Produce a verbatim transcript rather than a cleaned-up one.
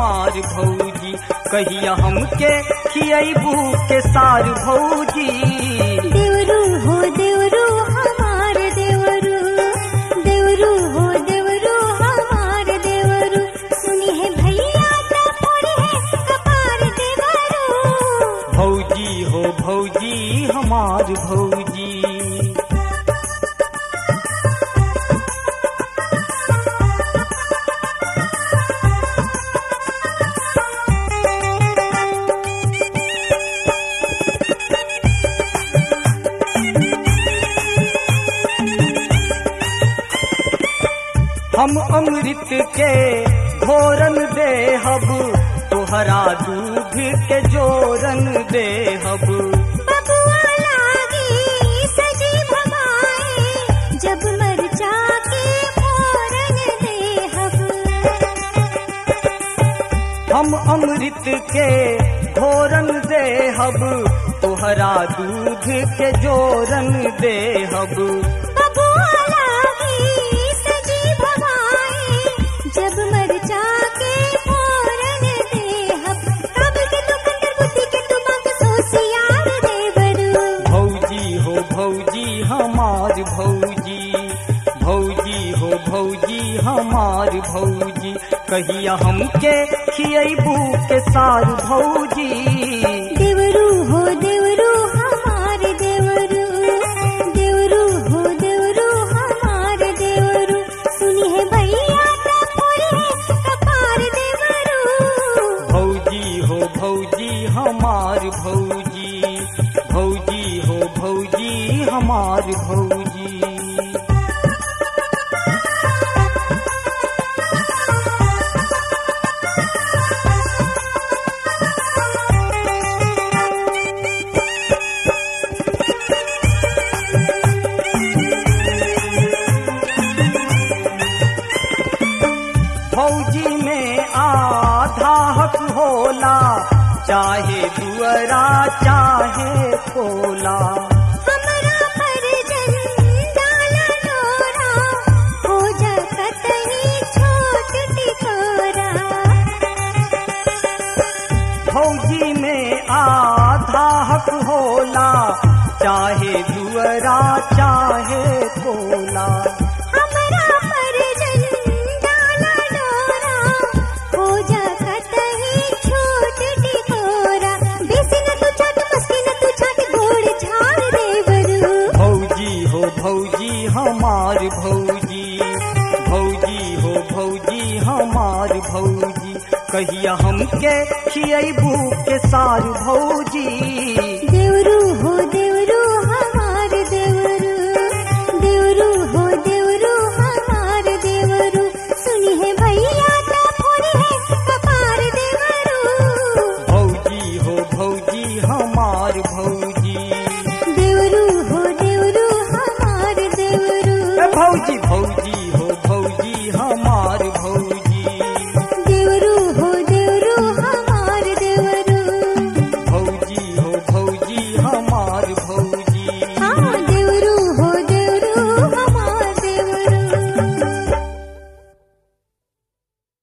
हमार भौजी, कहिया हमके खियबू के सार भौजी। देवरू हो देवरू हमार देवरू, देवरू हो देवरू हमार देवरू, सुनी है भैया तो पूरी है कपार देवरू। भौजी हो भौजी हमार भौजी। हम अमृत के घोरन देहब, तोहरा दूध के जोरन देहब। बबुआ लागी सजी भमाए, जब मरचा के फोरन देहब। हम अमृत के घोरन देहब, तोहरा दूध के जोरन देहब। बबुआ लागी सजी भमाए, जब मरचा के फोरन देहब। कब के तू कंकर बुद्धि के तू बात सोसियार देवरू। भौजी हो भौजी हमार भौजी, भौजी हो भौजी हमार भौजी, कहिया हमके खियबू के सार भौजी। देवरू हो देवरू हमार देवरू, देवरू हो देवरू हमार देवरू, सुनी है भैया तो पूरी है कपार देवरू। भौजी हो भौजी हमार भौजी, भौजी हो भौजी हमार भौजी। भौजी में आधा हक होला, चाहे दुअरा चाहे कोला। हमरा पर जन डाला डोरा, हो जा कतई छोट टिकोरा। भौजी में आधा हक होला, चाहे दुअरा चाहे कोला। हमरा पर जन डाला डोरा, हो जा कतई छोट टिकोरा। बेसी न तू छाट मस्ती न तू छाट घोड़ झाड़ देवरू। भौजी हो भौजी हमार भौजी, भौजी हो भौजी हमार भौजी, कहिया हमके खियबू के सार भौजी।